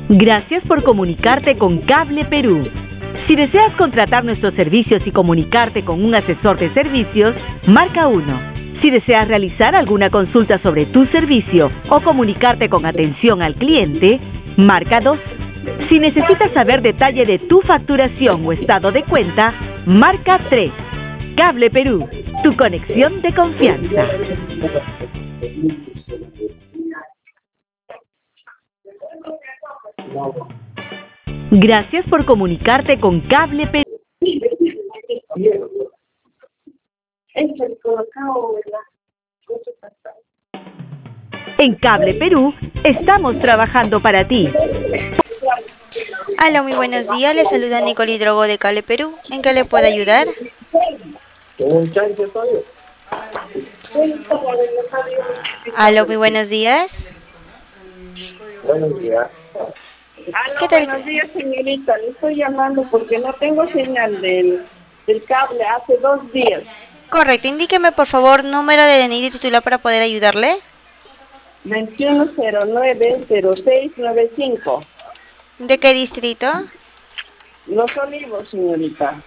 Gracias por comunicarte con Cable Perú. Si deseas contratar nuestros servicios y comunicarte con un asesor de servicios, marca 1. Si deseas realizar alguna consulta sobre tu servicio o comunicarte con atención al cliente, marca 2. Si necesitas saber detalle de tu facturación o estado de cuenta, marca 3. Cable Perú, tu conexión de confianza. Gracias por comunicarte con Cable Perú. En Cable Perú estamos trabajando para ti. Aló, muy buenos días. Le saluda Nicole Drogo de Cable Perú. ¿En qué le puedo ayudar? Aló, muy buenos días. Buenos días. ¿Qué tal? Buenos días, señorita. Le estoy llamando porque no tengo señal del cable hace 2 días. Correcto. Indíqueme, por favor, número de DNI titular para poder ayudarle. 21090695. ¿De qué distrito? Los Olivos, señorita.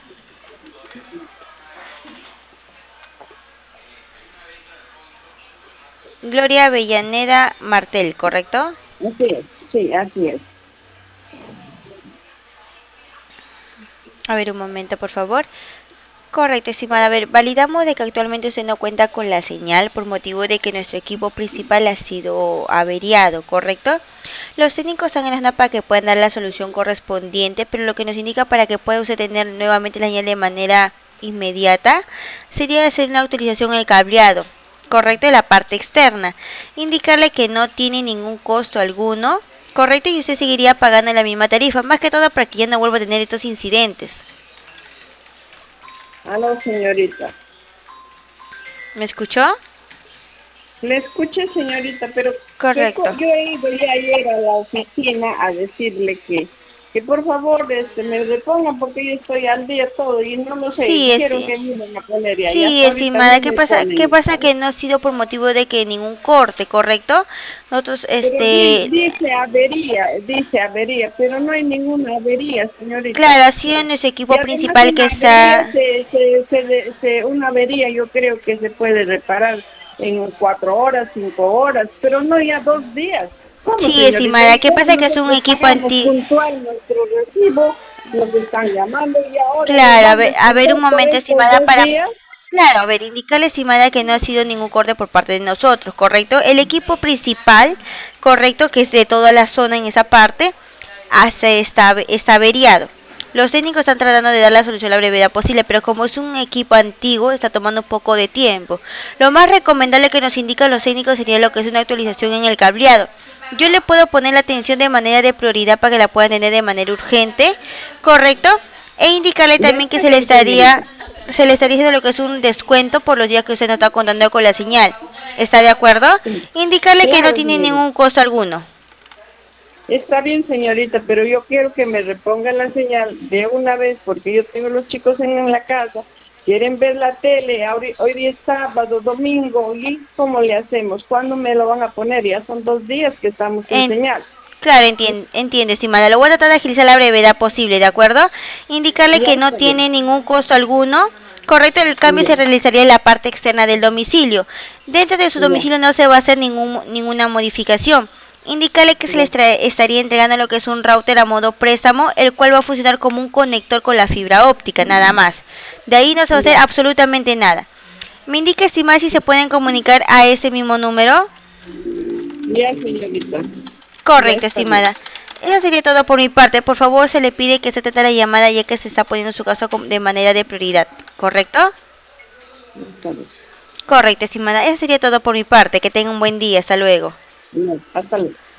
Gloria Avellaneda Martel, ¿correcto? Así es, sí, así es. A ver, un momento, por favor. Correcto, estimada. A ver, validamos de que actualmente usted no cuenta con la señal por motivo de que nuestro equipo principal ha sido averiado, ¿correcto? Los técnicos están en la zona para que puedan dar la solución correspondiente, pero lo que nos indica para que pueda usted tener nuevamente la señal de manera inmediata sería hacer una utilización del cableado, ¿correcto? De la parte externa. Indicarle que no tiene ningún costo alguno, ¿correcto? Y usted seguiría pagando la misma tarifa, más que todo para que ya no vuelva a tener estos incidentes. Aló, señorita. ¿Me escuchó? Le escuché, señorita, pero Correcto. yo he ido ya ayer a la oficina a decirle que por favor me repongan porque yo estoy al día todo y no lo sé. Sí, Quiero que vienen a poner y sí, hasta ahorita estimada. no ¿Qué me pasa? ponen. ¿Qué pasa? Que no ha sido por motivo de que ningún corte, ¿correcto? Nosotros, Pero dice avería, pero no hay ninguna avería, señorita. claro, ha sido nuestro equipo Y además principal que una avería, está... una avería yo creo que se puede reparar en 4 horas, 5 horas, pero no ya 2 días. ¿Cómo, Sí, señorita? estimada. Y ¿Qué como pasa? Que es un nosotros equipo pagamos anti... puntual nuestro recibo, nos están llamando y ahora nos Claro, van a a ver un descontar por momento, estos estimada, 2 para... días. Claro, a ver, indicarle, estimada, que no ha sido ningún corte por parte de nosotros, ¿correcto? El equipo principal, ¿correcto? Que es de toda la zona en esa parte, está averiado. Los técnicos están tratando de dar la solución a la brevedad posible, pero como es un equipo antiguo, está tomando un poco de tiempo. Lo más recomendable que nos indican los técnicos sería lo que es una actualización en el cableado. Yo le puedo poner la atención de manera de prioridad para que la puedan tener de manera urgente, ¿correcto? E indicarle también que se le estaría diciendo lo que es un descuento por los días que usted no está contando con la señal. ¿Está de acuerdo? Indicarle que no Claro, tiene señorita. ningún costo alguno. Está bien, señorita, pero yo quiero que me repongan la señal de una vez porque yo tengo los chicos en la casa, quieren ver la tele, hoy día es sábado, domingo, ¿y cómo le hacemos? ¿Cuándo me lo van a poner? Ya son 2 días que estamos sin En, señal. claro, entiende, estimada. Lo voy a tratar de agilizar la brevedad posible, ¿de acuerdo? Indicarle Ya que no está bien. tiene ningún costo alguno. Correcto, el cambio se realizaría en la parte externa del domicilio. Dentro de su Ya, domicilio no se va a hacer ninguna modificación. Indicarle que se le ya, estaría entregando lo que es un router a modo préstamo, el cual va a funcionar como un conector con la fibra óptica, nada más. De ahí no se va a hacer ya, absolutamente nada. Me indica, estimada, si se pueden comunicar a ese mismo número. ya, señorita. Ya Correcto, está bien. estimada. Eso sería todo por mi parte. Por favor, se le pide que se trate la llamada ya que se está poniendo su caso de manera de prioridad. ¿Correcto? Está bien. Correcto, estimada. Eso sería todo por mi parte. Que tenga un buen día. Hasta luego. Ya, hasta luego.